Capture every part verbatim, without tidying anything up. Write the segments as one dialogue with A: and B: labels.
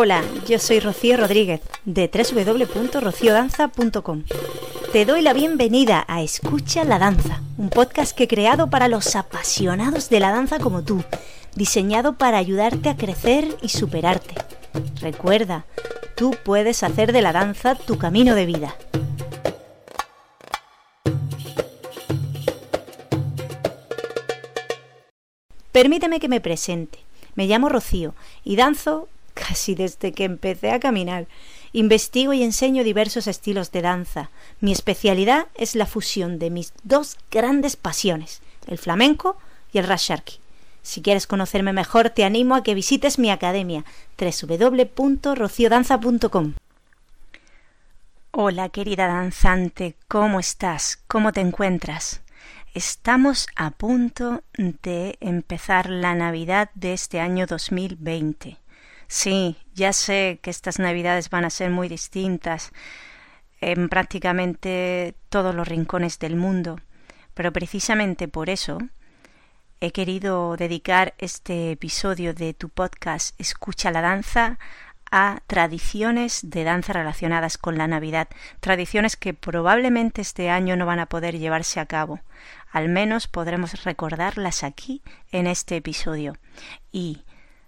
A: Hola, yo soy Rocío Rodríguez, de doble u doble u doble u punto rocío danza punto com. Te doy la bienvenida a Escucha la Danza, un podcast que he creado para los apasionados de la danza como tú, diseñado para ayudarte a crecer y superarte. Recuerda, tú puedes hacer de la danza tu camino de vida. Permíteme que me presente. Me llamo Rocío y danzo casi desde que empecé a caminar. Investigo y enseño diversos estilos de danza. Mi especialidad es la fusión de mis dos grandes pasiones, el flamenco y el rasharki. Si quieres conocerme mejor, te animo a que visites mi academia, doble u doble u doble u punto rocío danza punto com. Hola, querida danzante, ¿cómo estás? ¿Cómo te encuentras? Estamos a punto de empezar la Navidad de este año dos mil veinte. Sí, ya sé que estas Navidades van a ser muy distintas en prácticamente todos los rincones del mundo, pero precisamente por eso he querido dedicar este episodio de tu podcast Escucha la Danza a tradiciones de danza relacionadas con la Navidad, tradiciones que probablemente este año no van a poder llevarse a cabo. Al menos podremos recordarlas aquí en este episodio y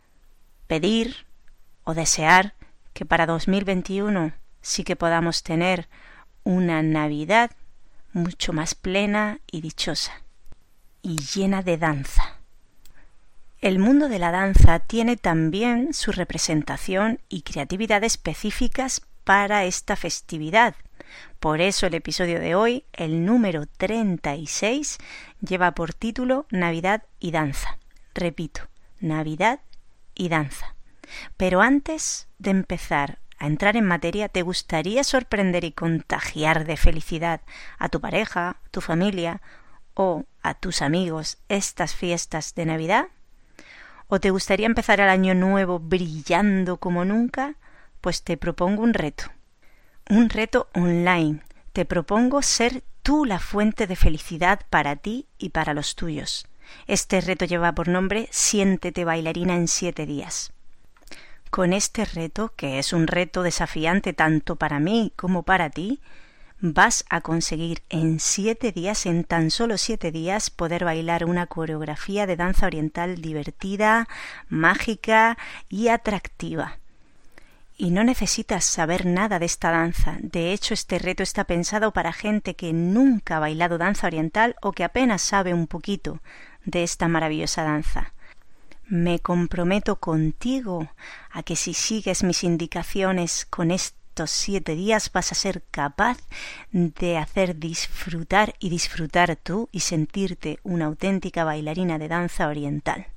A: pedir o desear que para dos mil veintiuno sí que podamos tener una Navidad mucho más plena y dichosa y llena de danza. El mundo de la danza tiene también su representación y creatividad específicas para esta festividad. Por eso el episodio de hoy, el número treinta y seis, lleva por título Navidad y danza. Repito, Navidad y danza. Pero antes de empezar a entrar en materia, ¿te gustaría sorprender y contagiar de felicidad a tu pareja, tu familia o a tus amigos estas fiestas de Navidad? ¿O te gustaría empezar el año nuevo brillando como nunca? Pues te propongo un reto. Un reto online. Te propongo ser tú la fuente de felicidad para ti y para los tuyos. Este reto lleva por nombre Siéntete bailarina en siete días. Con este reto, que es un reto desafiante tanto para mí como para ti, vas a conseguir en siete días, en tan solo siete días, poder bailar una coreografía de danza oriental divertida, mágica y atractiva. Y no necesitas saber nada de esta danza. De hecho, este reto está pensado para gente que nunca ha bailado danza oriental o que apenas sabe un poquito de esta maravillosa danza. Me comprometo contigo a que si sigues mis indicaciones con estos siete días vas a ser capaz de hacer disfrutar y disfrutar tú y sentirte una auténtica bailarina de danza oriental.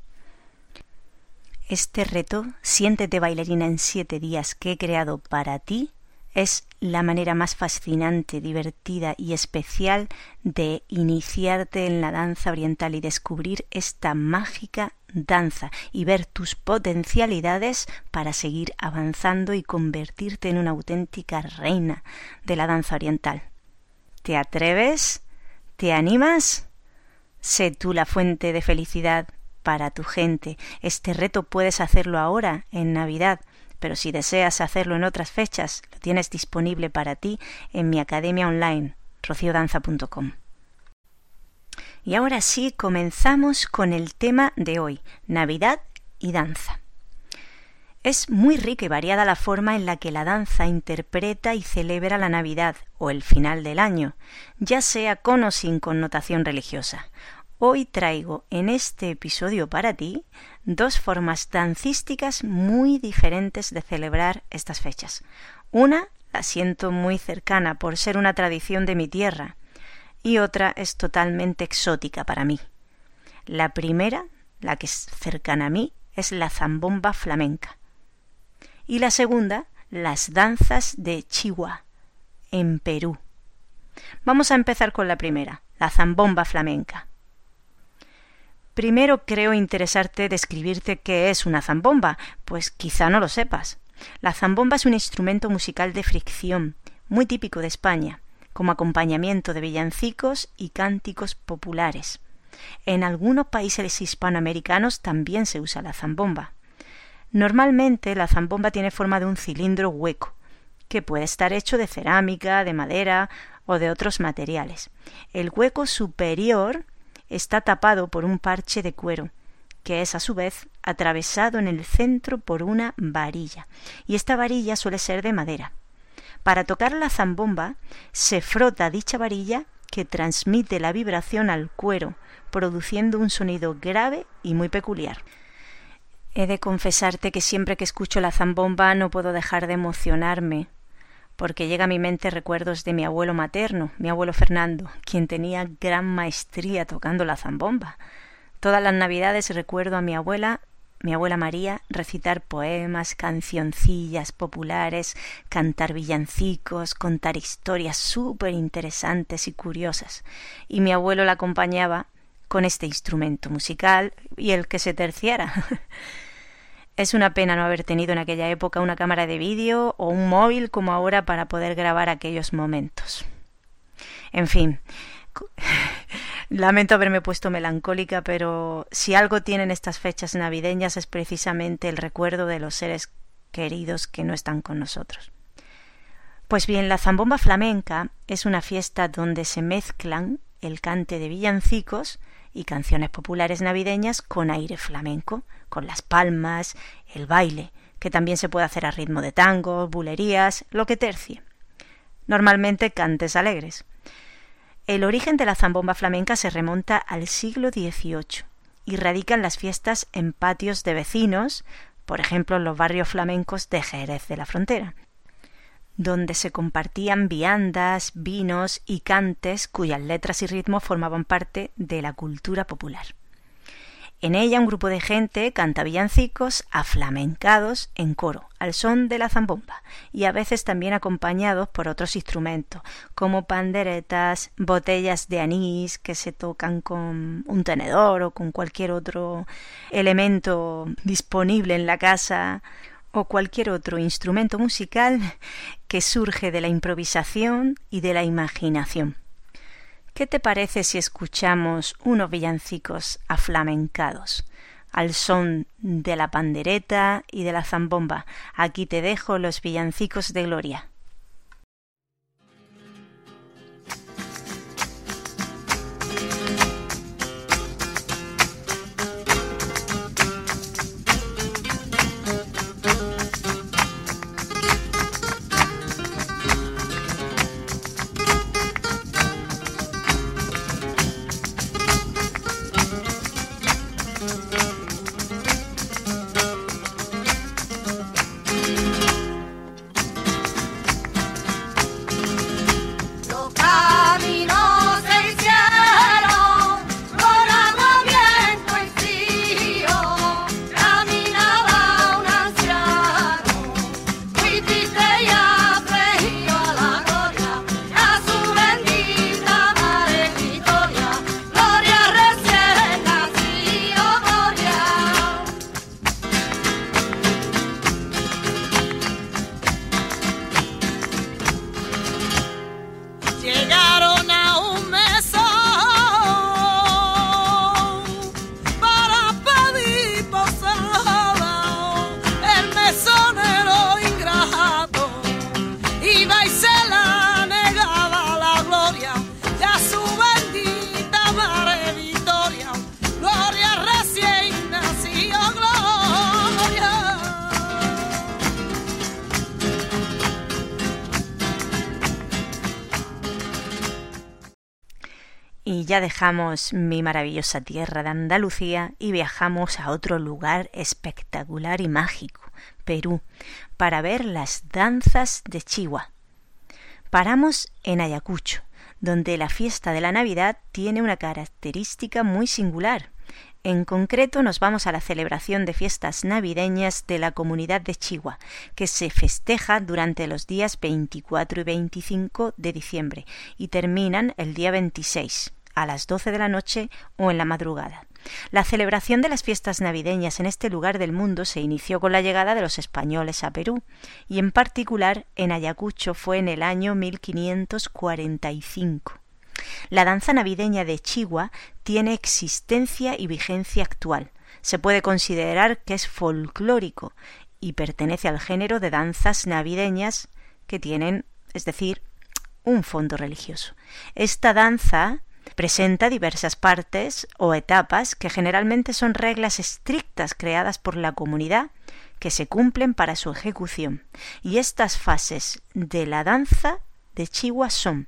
A: Este reto, Siéntete bailarina en siete días, que he creado para ti, es la manera más fascinante, divertida y especial de iniciarte en la danza oriental y descubrir esta mágica danza y ver tus potencialidades para seguir avanzando y convertirte en una auténtica reina de la danza oriental. ¿Te atreves? ¿Te animas? Sé tú la fuente de felicidad para tu gente. Este reto puedes hacerlo ahora, en Navidad, pero si deseas hacerlo en otras fechas, lo tienes disponible para ti en mi academia online, rocío danza punto com. Y ahora sí, comenzamos con el tema de hoy, Navidad y danza. Es muy rica y variada la forma en la que la danza interpreta y celebra la Navidad o el final del año, ya sea con o sin connotación religiosa. Hoy traigo en este episodio para ti dos formas dancísticas muy diferentes de celebrar estas fechas. Una la siento muy cercana por ser una tradición de mi tierra y otra es totalmente exótica para mí. La primera, la que es cercana a mí, es la zambomba flamenca. Y la segunda, las danzas de Chihuahua, en Perú. Vamos a empezar con la primera, la zambomba flamenca. Primero creo interesarte describirte qué es una zambomba, pues quizá no lo sepas. La zambomba es un instrumento musical de fricción, muy típico de España, como acompañamiento de villancicos y cánticos populares. En algunos países hispanoamericanos también se usa la zambomba. Normalmente la zambomba tiene forma de un cilindro hueco, que puede estar hecho de cerámica, de madera o de otros materiales. El hueco superior está tapado por un parche de cuero, que es a su vez atravesado en el centro por una varilla, y esta varilla suele ser de madera. Para tocar la zambomba se frota dicha varilla que transmite la vibración al cuero, produciendo un sonido grave y muy peculiar. He de confesarte que siempre que escucho la zambomba no puedo dejar de emocionarme, porque llega a mi mente recuerdos de mi abuelo materno, mi abuelo Fernando, quien tenía gran maestría tocando la zambomba. Todas las navidades recuerdo a mi abuela, mi abuela María, recitar poemas, cancioncillas populares, cantar villancicos, contar historias súper interesantes y curiosas. Y mi abuelo la acompañaba con este instrumento musical y el que se terciara. Es una pena no haber tenido en aquella época una cámara de vídeo o un móvil como ahora para poder grabar aquellos momentos. En fin, lamento haberme puesto melancólica, pero si algo tienen estas fechas navideñas es precisamente el recuerdo de los seres queridos que no están con nosotros. Pues bien, la zambomba flamenca es una fiesta donde se mezclan el cante de villancicos y canciones populares navideñas con aire flamenco, con las palmas, el baile, que también se puede hacer a ritmo de tango, bulerías, lo que tercie. Normalmente cantes alegres. El origen de la zambomba flamenca se remonta al siglo dieciocho y radica en las fiestas en patios de vecinos, por ejemplo en los barrios flamencos de Jerez de la Frontera, donde se compartían viandas, vinos y cantes cuyas letras y ritmos formaban parte de la cultura popular. En ella un grupo de gente canta villancicos aflamencados en coro, al son de la zambomba, y a veces también acompañados por otros instrumentos, como panderetas, botellas de anís que se tocan con un tenedor o con cualquier otro elemento disponible en la casa, o cualquier otro instrumento musical que surge de la improvisación y de la imaginación. ¿Qué te parece si escuchamos unos villancicos aflamencados al son de la pandereta y de la zambomba? Aquí te dejo los villancicos de Gloria. Y ya dejamos mi maravillosa tierra de Andalucía y viajamos a otro lugar espectacular y mágico, Perú, para ver las danzas de Chihuahua. Paramos en Ayacucho, donde la fiesta de la Navidad tiene una característica muy singular. En concreto nos vamos a la celebración de fiestas navideñas de la comunidad de Chihuahua, que se festeja durante los días veinticuatro y veinticinco de diciembre y terminan el día veintiséis, a las doce de la noche o en la madrugada. La celebración de las fiestas navideñas en este lugar del mundo se inició con la llegada de los españoles a Perú, y en particular en Ayacucho fue en el año mil quinientos cuarenta y cinco. La danza navideña de Chihuahua tiene existencia y vigencia actual, Se puede considerar que es folclórico y pertenece al género de danzas navideñas que tienen, es decir, un fondo religioso. Esta danza presenta diversas partes o etapas que generalmente son reglas estrictas creadas por la comunidad que se cumplen para su ejecución. Y estas fases de la danza de Chiwa son: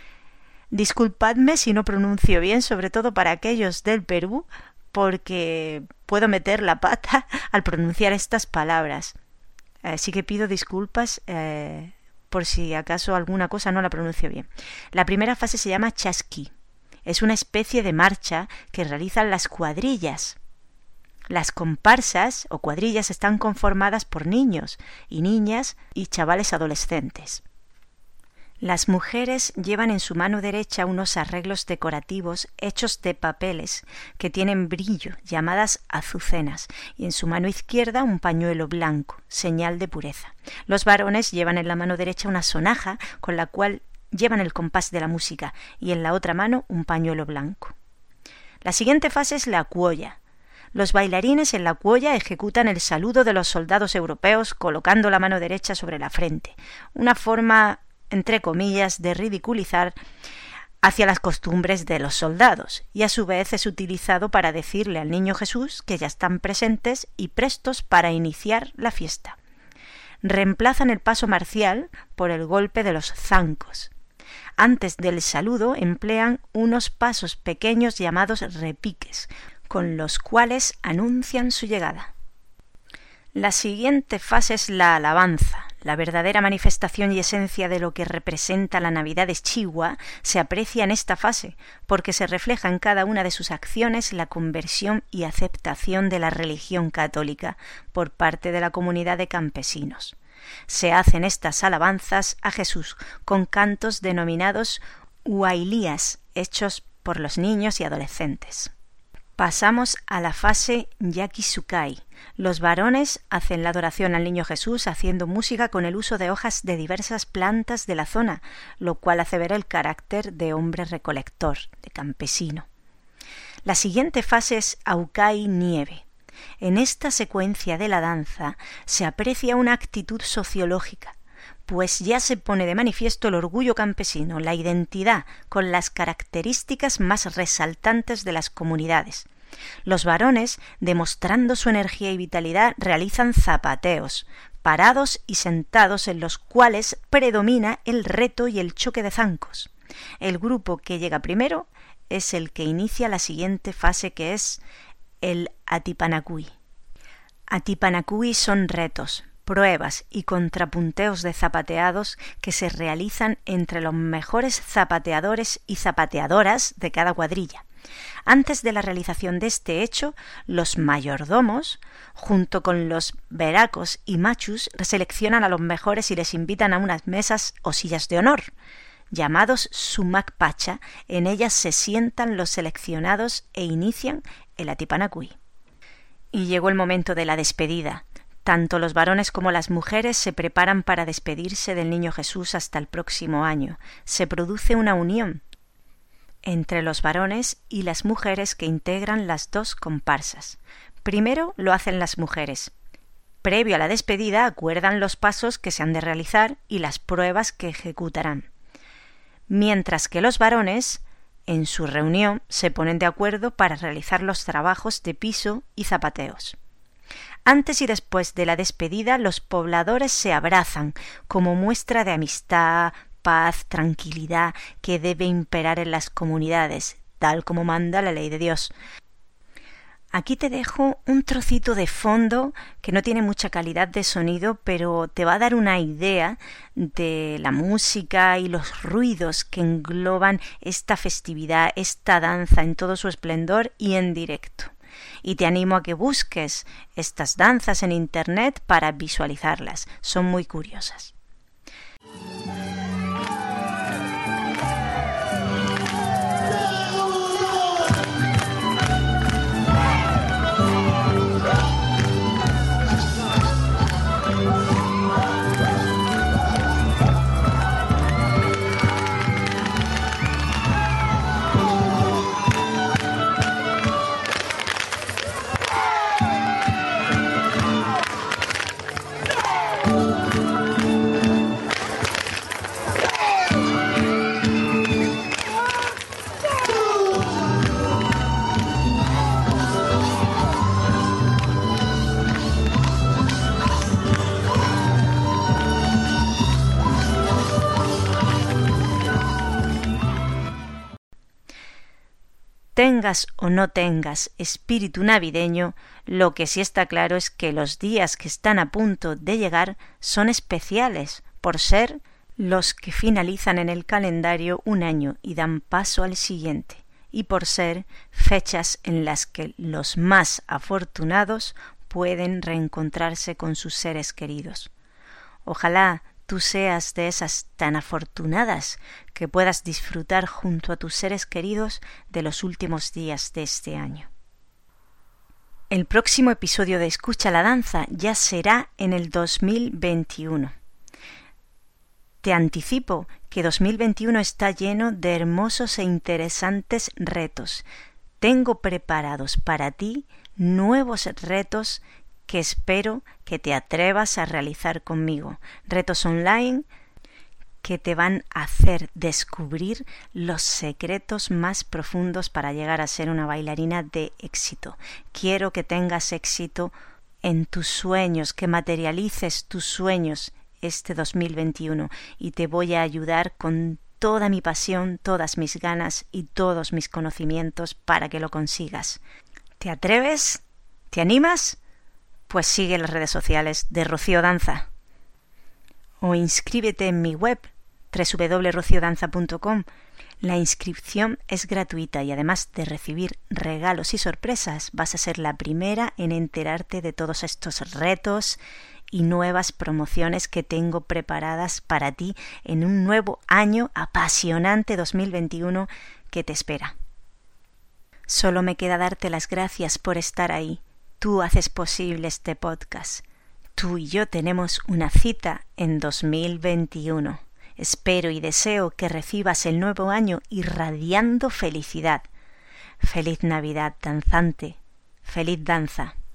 A: disculpadme si no pronuncio bien, sobre todo para aquellos del Perú, porque puedo meter la pata al pronunciar estas palabras. Así que pido disculpas eh, por si acaso alguna cosa no la pronuncio bien. La primera fase se llama chasqui. Es una especie de marcha que realizan las cuadrillas. Las comparsas o cuadrillas están conformadas por niños y niñas y chavales adolescentes. Las mujeres llevan en su mano derecha unos arreglos decorativos hechos de papeles que tienen brillo, llamadas azucenas, y en su mano izquierda un pañuelo blanco, señal de pureza. Los varones llevan en la mano derecha una sonaja con la cual llevan el compás de la música y en la otra mano un pañuelo blanco. La siguiente fase es la cuolla. Los bailarines en la cuolla ejecutan el saludo de los soldados europeos colocando la mano derecha sobre la frente, una forma, entre comillas, de ridiculizar hacia las costumbres de los soldados, y a su vez es utilizado para decirle al niño Jesús que ya están presentes y prestos para iniciar la fiesta. Reemplazan el paso marcial por el golpe de los zancos. Antes del saludo emplean unos pasos pequeños llamados repiques, con los cuales anuncian su llegada. La siguiente fase es la alabanza. La verdadera manifestación y esencia de lo que representa la Navidad de Chiwa se aprecia en esta fase, porque se refleja en cada una de sus acciones la conversión y aceptación de la religión católica por parte de la comunidad de campesinos. Se hacen estas alabanzas a Jesús con cantos denominados huailías, hechos por los niños y adolescentes. Pasamos a la fase Yakisukai. Los varones hacen la adoración al niño Jesús haciendo música con el uso de hojas de diversas plantas de la zona, lo cual hace ver el carácter de hombre recolector, de campesino. La siguiente fase es Aukai Nieve. En esta secuencia de la danza se aprecia una actitud sociológica, pues ya se pone de manifiesto el orgullo campesino, la identidad con las características más resaltantes de las comunidades. Los varones, demostrando su energía y vitalidad, realizan zapateos, parados y sentados en los cuales predomina el reto y el choque de zancos. El grupo que llega primero es el que inicia la siguiente fase, que es el atipanakui. Atipanakui son retos, pruebas y contrapunteos de zapateados que se realizan entre los mejores zapateadores y zapateadoras de cada cuadrilla. Antes de la realización de este hecho, los mayordomos, junto con los veracos y machus, seleccionan a los mejores y les invitan a unas mesas o sillas de honor, llamados sumakpacha. En ellas se sientan los seleccionados e inician el atipanakui. Y llegó el momento de la despedida. Tanto los varones como las mujeres se preparan para despedirse del niño Jesús hasta el próximo año. Se produce una unión entre los varones y las mujeres que integran las dos comparsas. Primero lo hacen las mujeres. Previo a la despedida acuerdan los pasos que se han de realizar y las pruebas que ejecutarán. Mientras que los varones, en su reunión, se ponen de acuerdo para realizar los trabajos de piso y zapateos. Antes y después de la despedida, los pobladores se abrazan como muestra de amistad, paz, tranquilidad que debe imperar en las comunidades, tal como manda la ley de Dios. Aquí te dejo un trocito de fondo que no tiene mucha calidad de sonido, pero te va a dar una idea de la música y los ruidos que engloban esta festividad, esta danza en todo su esplendor y en directo. Y te animo a que busques estas danzas en internet para visualizarlas. Son muy curiosas. Tengas o no tengas espíritu navideño, lo que sí está claro es que los días que están a punto de llegar son especiales por ser los que finalizan en el calendario un año y dan paso al siguiente, y por ser fechas en las que los más afortunados pueden reencontrarse con sus seres queridos. Ojalá tú seas de esas tan afortunadas que puedas disfrutar junto a tus seres queridos de los últimos días de este año. El próximo episodio de Escucha la Danza ya será en el dos mil veintiuno. Te anticipo que dos mil veintiuno está lleno de hermosos e interesantes retos. Tengo preparados para ti nuevos retos que espero que te atrevas a realizar conmigo. Retos online que te van a hacer descubrir los secretos más profundos para llegar a ser una bailarina de éxito. Quiero que tengas éxito en tus sueños, que materialices tus sueños este dos mil veintiuno, y te voy a ayudar con toda mi pasión, todas mis ganas y todos mis conocimientos para que lo consigas. ¿Te atreves? ¿Te animas? Pues sigue las redes sociales de Rocío Danza o inscríbete en mi web doble u doble u doble u punto rocío danza punto com. La inscripción es gratuita y además de recibir regalos y sorpresas, vas a ser la primera en enterarte de todos estos retos y nuevas promociones que tengo preparadas para ti en un nuevo año apasionante dos mil veintiuno que te espera. Solo me queda darte las gracias por estar ahí. Tú haces posible este podcast. Tú y yo tenemos una cita en dos mil veintiuno. Espero y deseo que recibas el nuevo año irradiando felicidad. Feliz Navidad, danzante. Feliz danza.